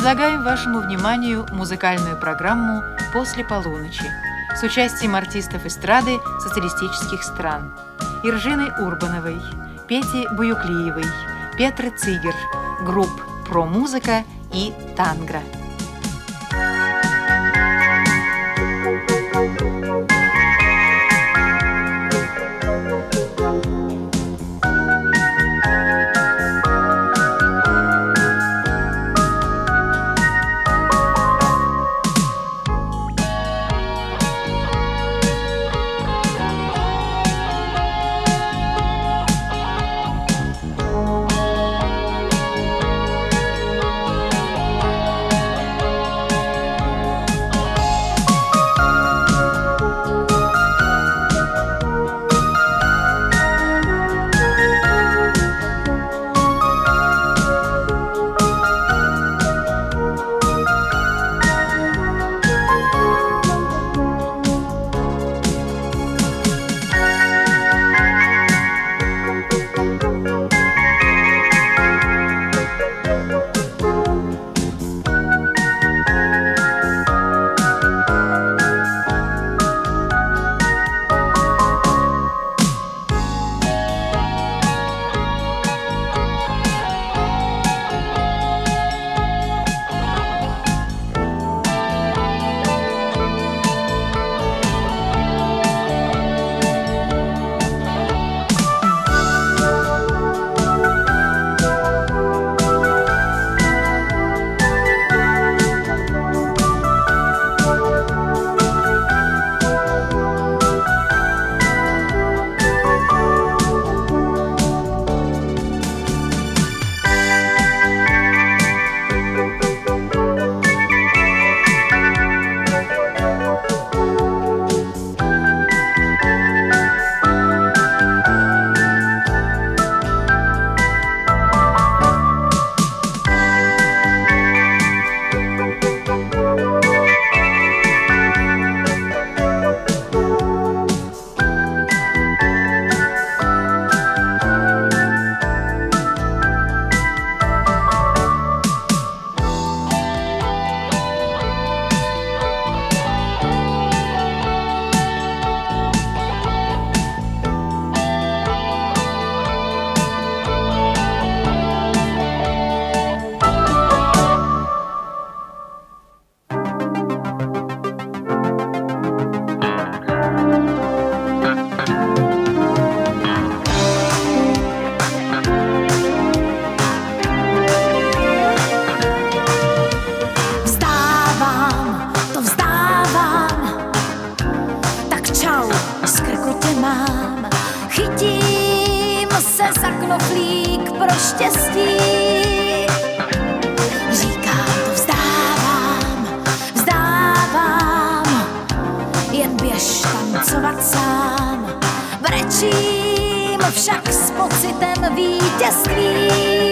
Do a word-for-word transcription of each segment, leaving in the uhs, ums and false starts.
предлагаем вашему вниманию музыкальную программу «После полуночи» с участием артистов эстрады социалистических стран: Иржины Урбановой, Пети Буюклиевой, Петры Цигер, групп «Про-музыка» и «Тангра». Však s pocitem vítězství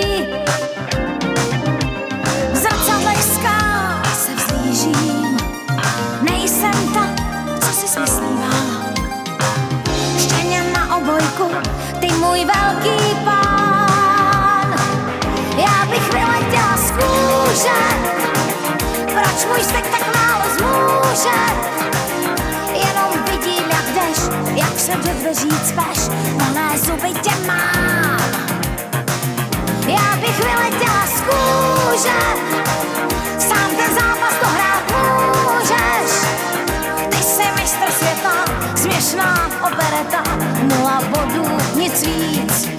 v zrcadlech skál se vzlížím. Nejsem ta, co si smyslívám. Štěně na obojku, ty můj velký pán. Já bych vyletěla z kůže, proč můj stek tak málo zmůže? Jenom vidím, jak jdeš, jak se do dveří cpeš, malé zuby tě mám. Já bych vyletěla z kůže, sám ten zápas dohrát můžeš. Ty jsi mistr světa, směšná opereta, nula bodů, nic víc.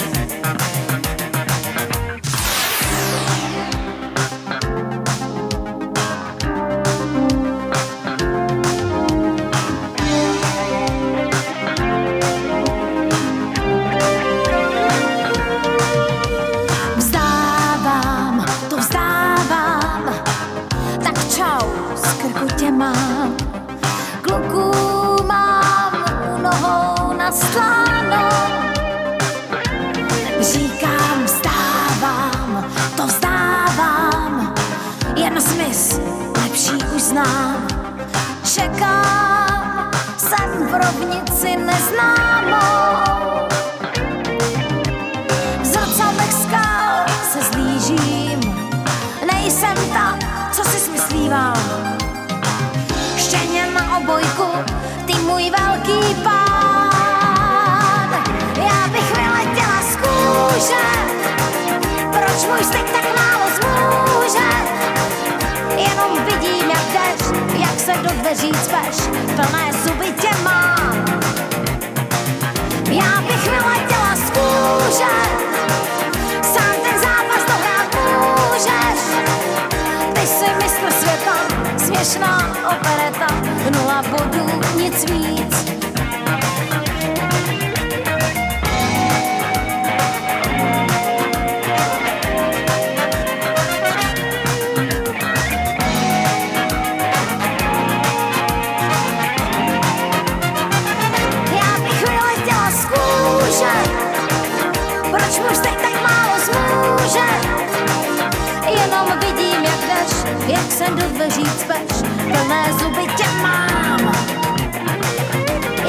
Mám. Kluku mám u nohou nasláno. Říkám, vzdávám, to vzdávám. Jen smysl lepší už znám. Čekám, jsem v rovnici neznámou. V zrcadlech skal se zlížím. Nejsem ta, muž teď tak málo zmůže? Jenom vidím, jak jdeš, jak se do dveří cpeš, plné zuby tě mám. Já bych vyletěla z kůže, sám ten zápas dohrát můžeš. Ty jsi mistr světa, směšná opereta, nula bodů, nic víc. Proč muž teď tak málo zmůže? Jenom vidím, jak jdeš, jak se do dveří cpeš, plné zuby tě mám.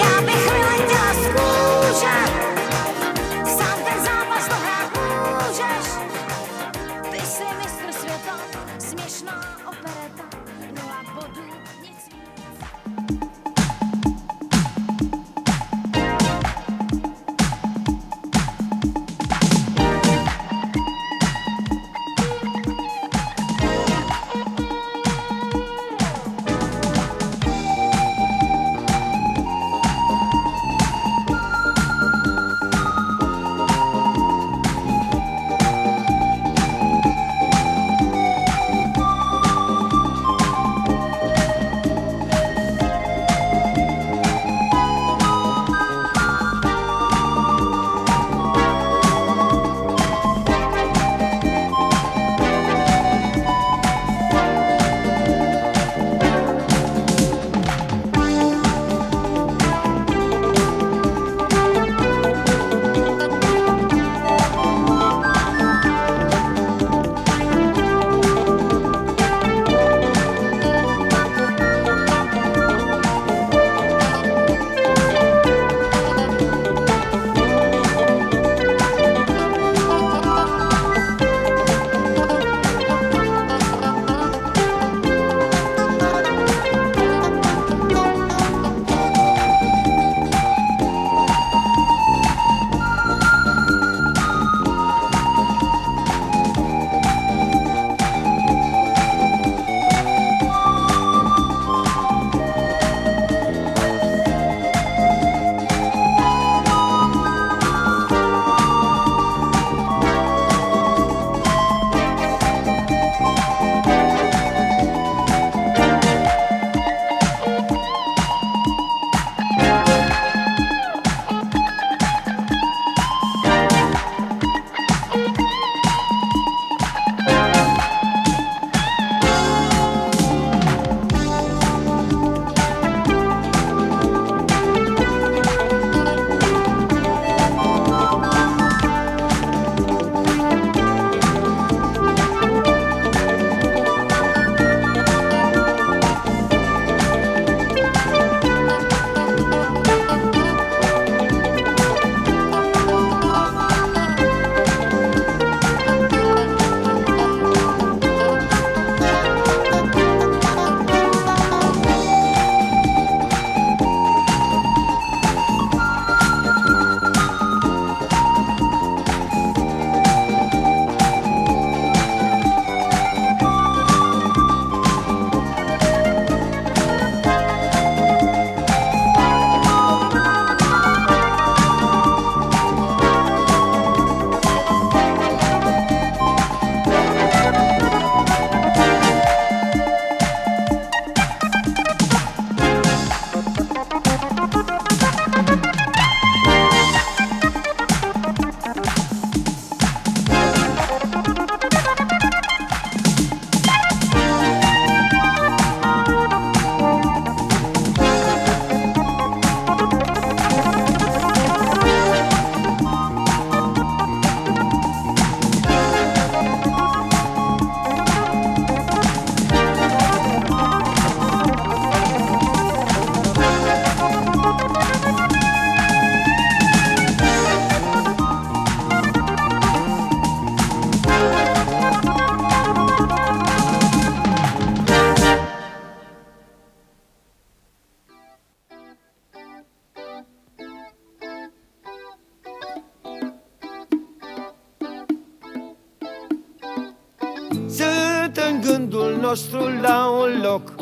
nostru la un loc,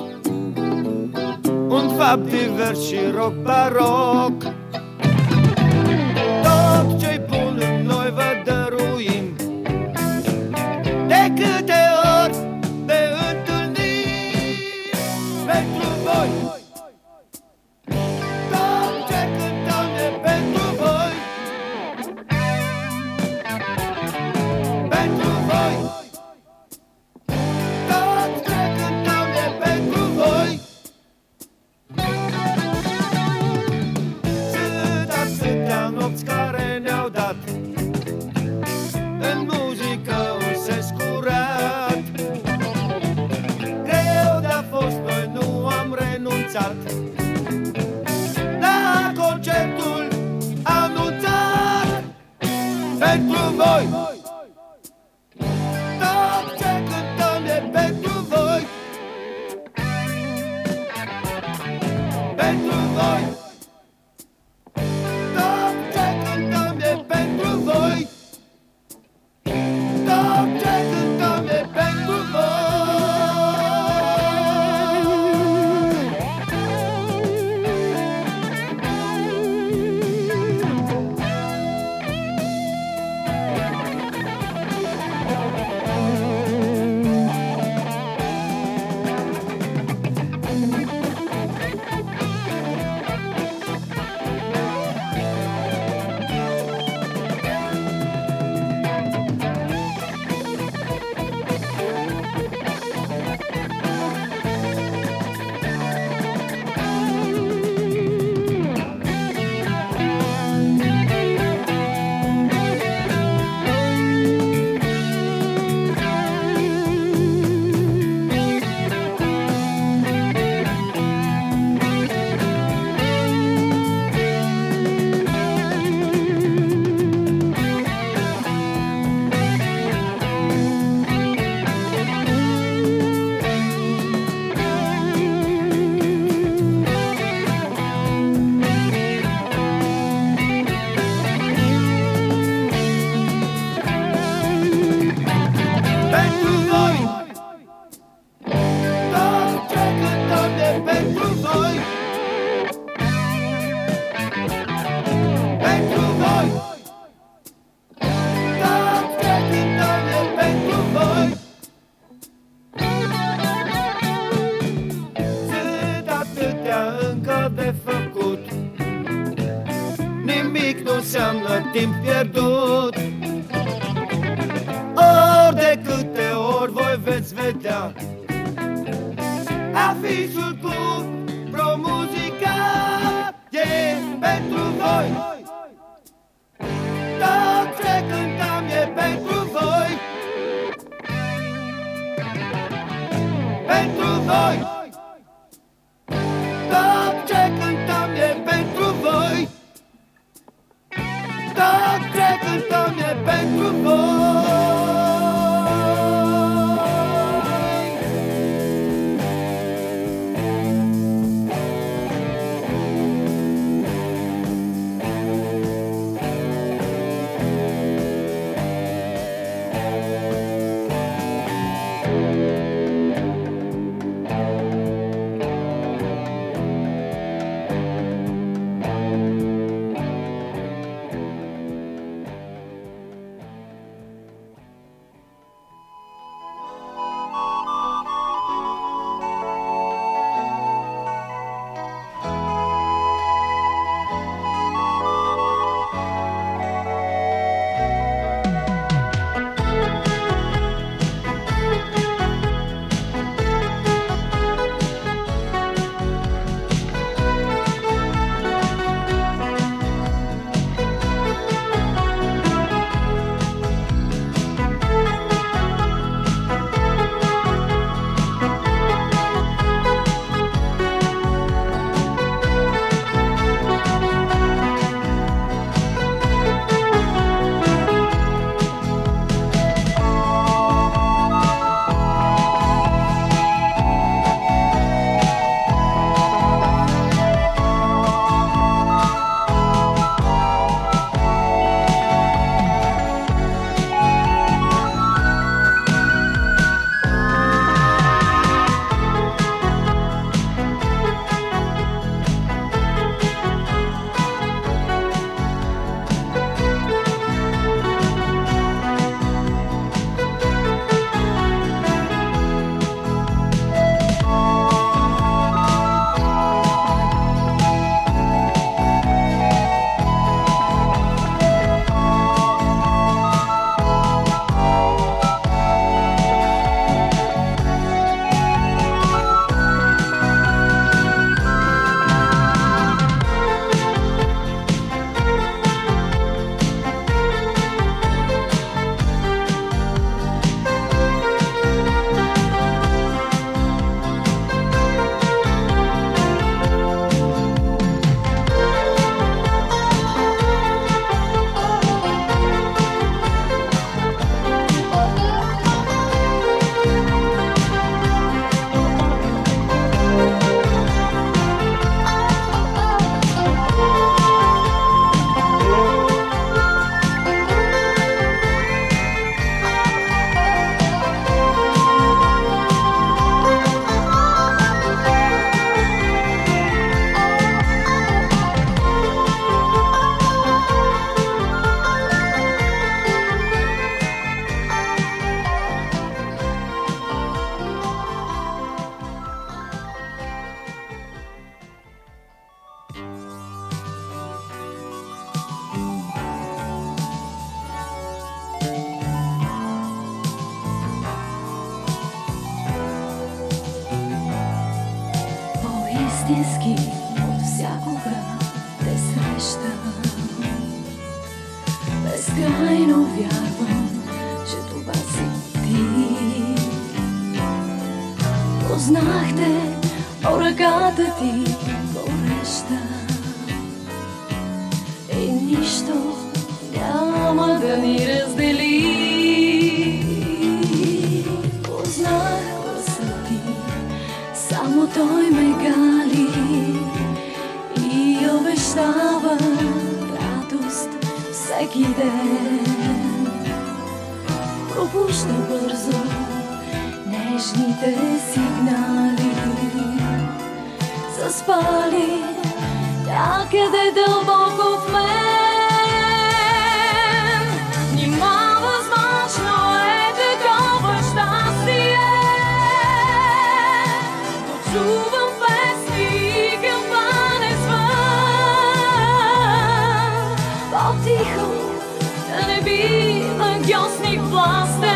un fapt divers și rock baroc. Tot ce-i bun în noi vă dăruim, de câte ori ne întâlnim pentru voi. Tot ce cântăm e pentru voi, pentru voi. Tot ce cântăm e pentru voi. Sunt atâtea nopți care ne-au dat în muzică un sens curat. Greu de-a fost, noi nu am renunțat la concertul anunțat pentru voi. Tot ce cântăm e pentru voi, pentru voi. Tot ce cântăm e pentru voi, tot ce cântăm e pentru voi. Pentru voi. Tot ce cântăm e pentru voi, pentru voi. Tot ce cântăm e pentru voi. Sunt atâtea încă de făcut, nimic nu înseamnă timp pierdut. Ori de câte ori voi veți vedea afișul cu ProMuzica, e pentru voi. Tot ce cântăm e pentru voi, pentru voi. Tot ce cântăm e pentru voi, tot ce cântăm e pentru voi. истински от всякога те срещам. Безкрайно вярвам, че това си ти. Познахте, о ръката ти гореща и нищо няма да ни раздели. Познах гласа ти, само той ме гали и обещава радост всеки ден. Пробужда бързо нежните сигнали, заспали някъде дълбоко в мен. Нима възможно е такова щастие, но чувам песни и кампане звън. По-тихо, да не бива гьосник властен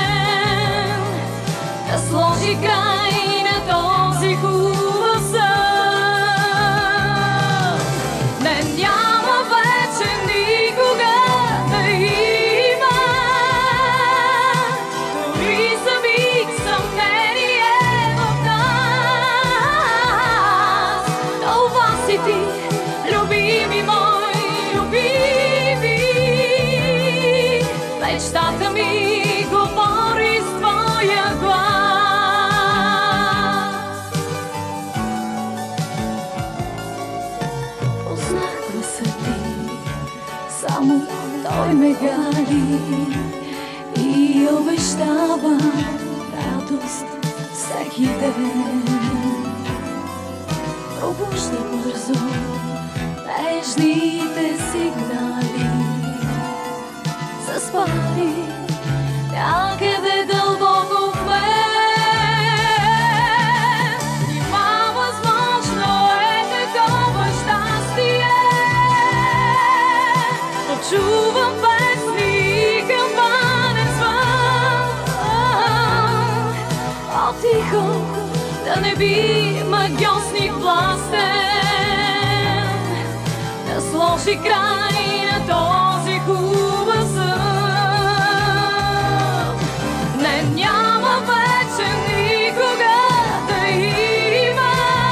да сложи край на този хубав сън. Не, няма вече никога да има дори за миг съмнение в нас. Това си ти, любими мой, любими. Мечтата ми говори с твоя глас. Познах гласа ти, само той ме гали и обещава радост всеки ден. Пробужда бързо нежните сигнали, заспали някъде дълбоко в мен. Нима възможно е такова щастие, почувам песни и кампанен звън. По-тихо, да не би магьосник властен да сложи край на този хубав сън. Не, няма вече никога да има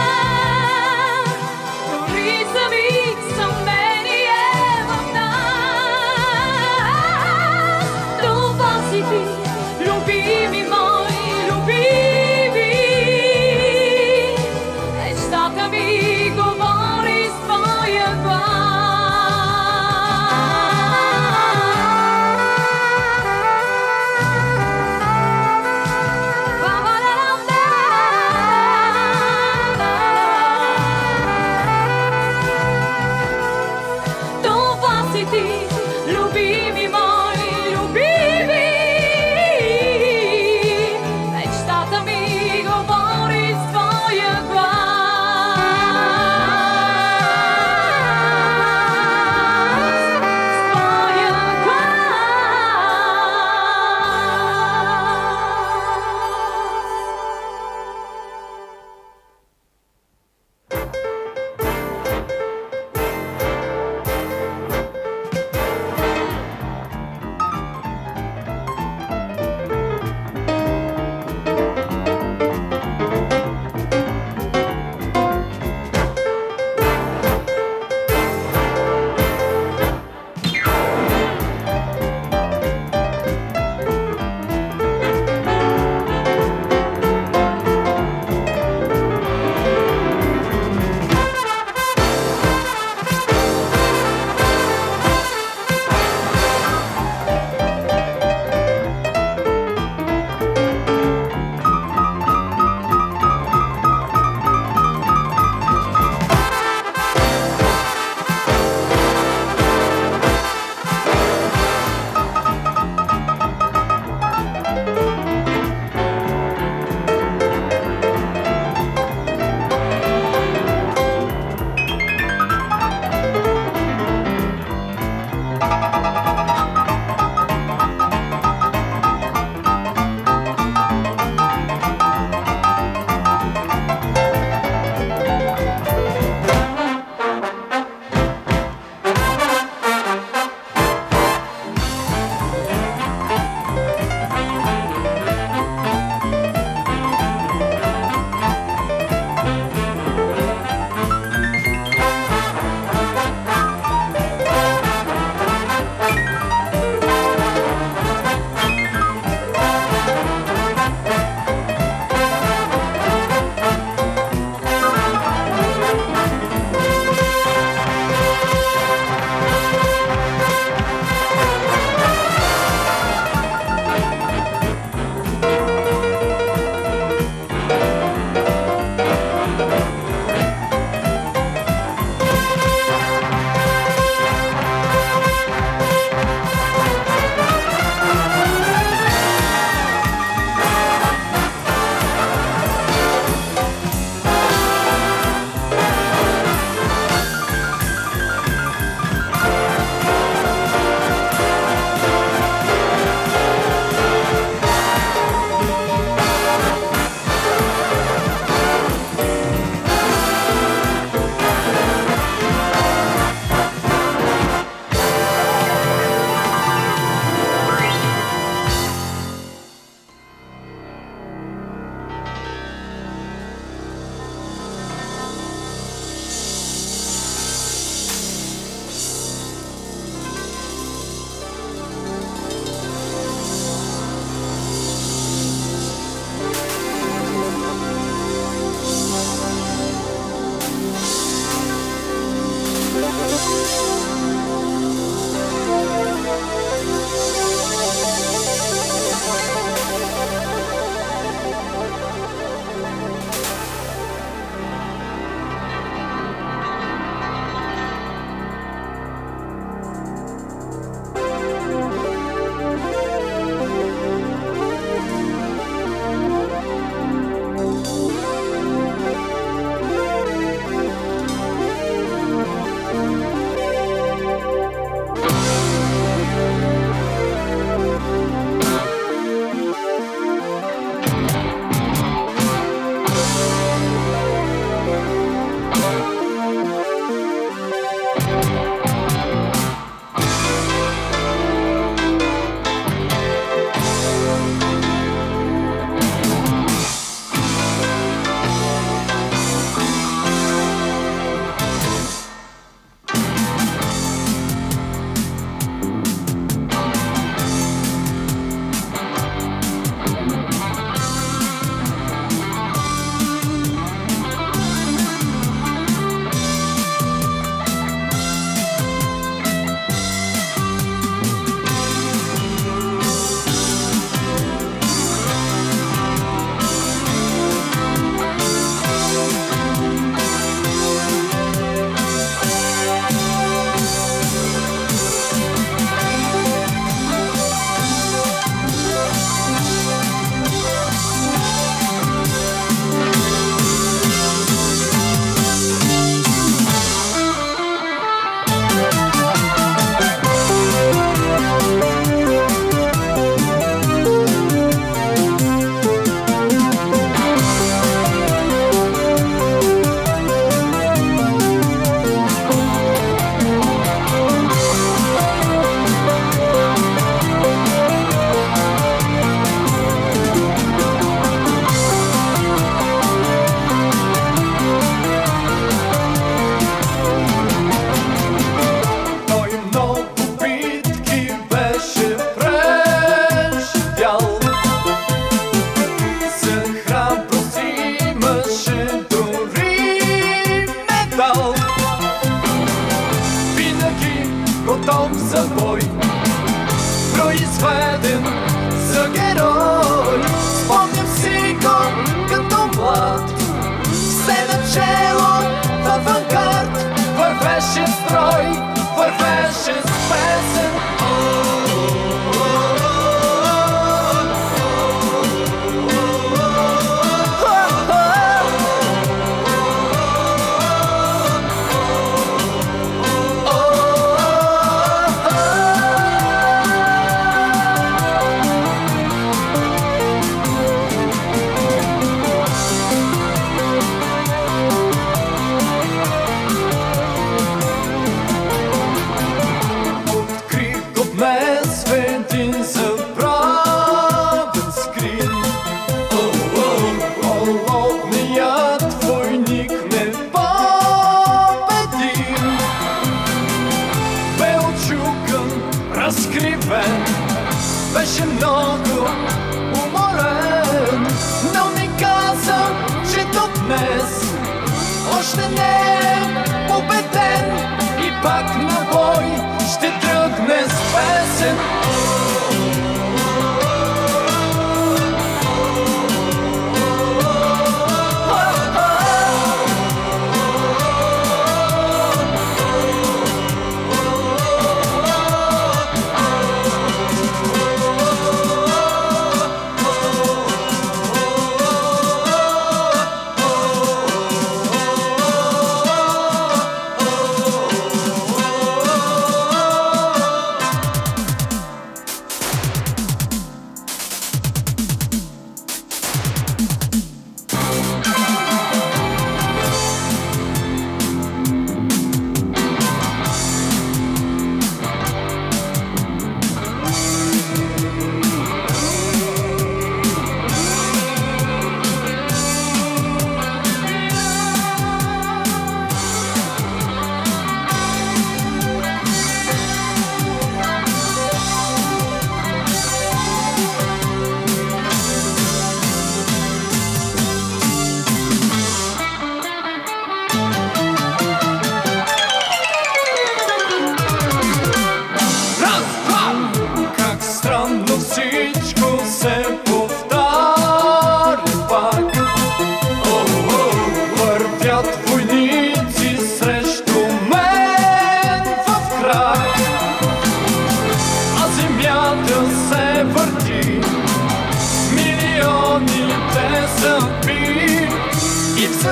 дори за миг съмнение в нас. Това си ти, любими мой, любими. Мечтата ми говори с твоя глас. Това си ти, любими мой, любими.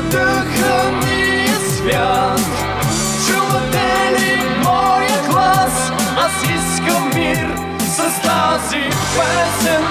задыханный свят. Чувствовали мой глаз, а слишком мир создался песен.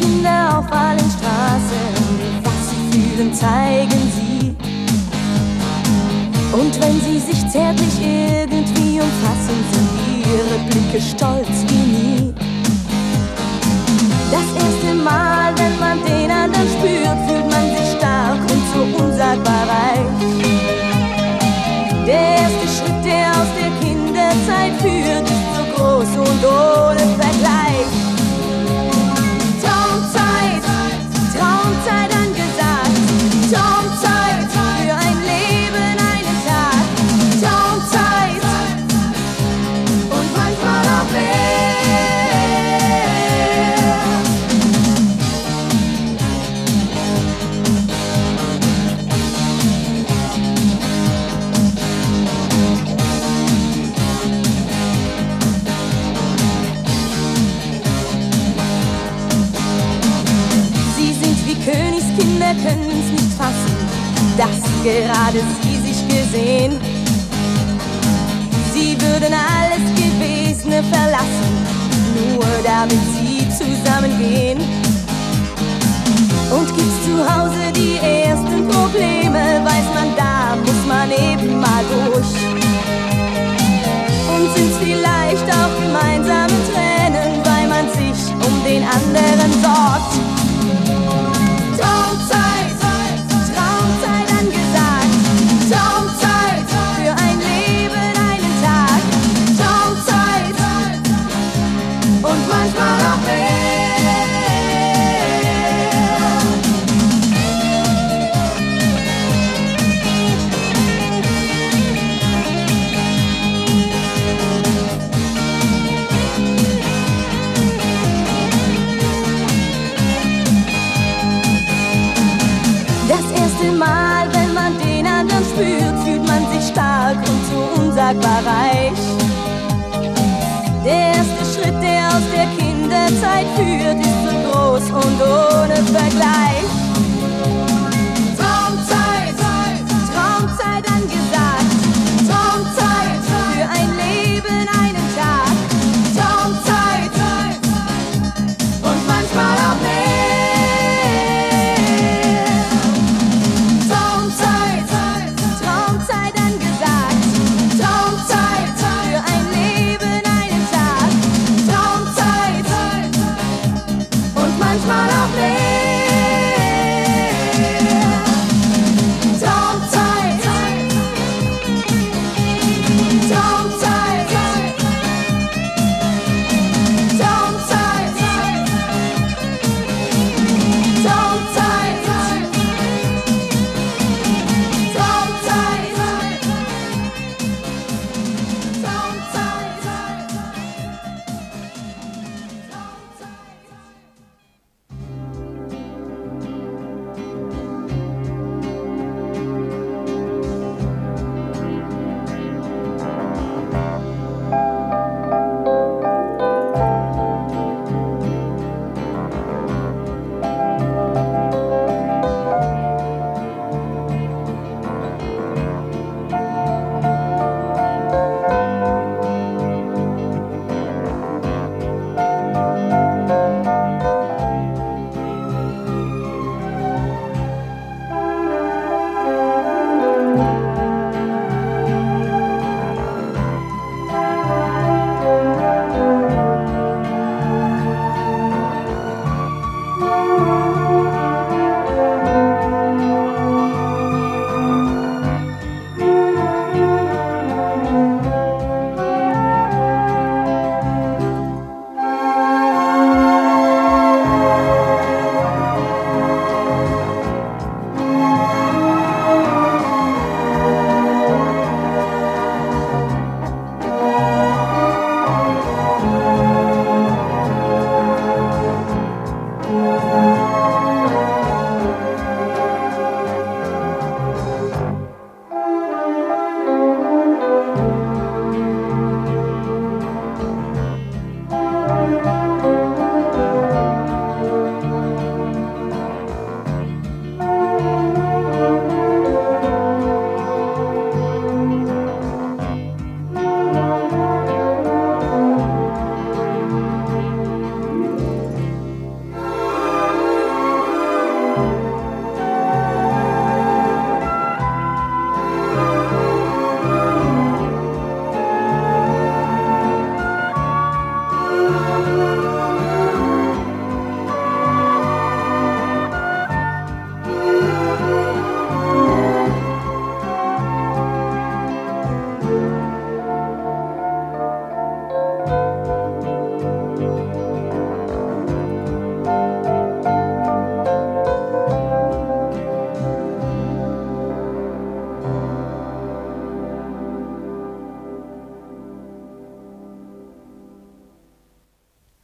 Kinder auf allen Straßen, was sie fühlen, zeigen sie. Und wenn sie sich zärtlich irgendwie umfassen, sind ihre Blicke stolz wie nie. Das erste Mal, wenn man den anderen spürt, fühlt man sich stark und so unsagbar reich. Der erste Schritt, der aus der Kinderzeit führt, ist so groß und ohne Vergleich. Traumzeit, Traumzeit angesagt. Traumzeit für ein Leben, einen Tag. Traumzeit und manchmal auch mehr. Königskinder können's nicht fassen, dass gerade sie sich gesehen. Sie würden alles Gewesene verlassen, nur damit sie zusammengehen. Und gibt's zu Hause die ersten Probleme, weiß man, da muss man eben mal durch. Und sind's vielleicht auch gemeinsame Tränen, weil man sich um den anderen sorgt. Traumzeit, Traumzeit angesagt. Traumzeit für ein Leben, einen Tag. Traumzeit und manchmal auch mehr. Mal, wenn man den anderen spürt, fühlt man sich stark und so unsagbar reich. Der erste Schritt, der aus der Kinderzeit führt, ist so groß und ohne Vergleich. Traumzeit, Traumzeit angesagt. Traumzeit für ein Leben, einen Tag. Traumzeit und manchmal auch mehr.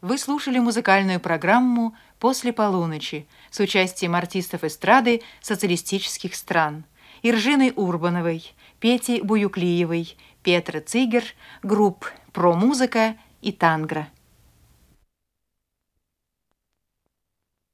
Вы слушали музыкальную программу «После полуночи» с участием артистов эстрады социалистических стран: Иржины Урбановой, Пети Буюклиевой, Петра Цигер, групп «Про-музыка» и «Тангра».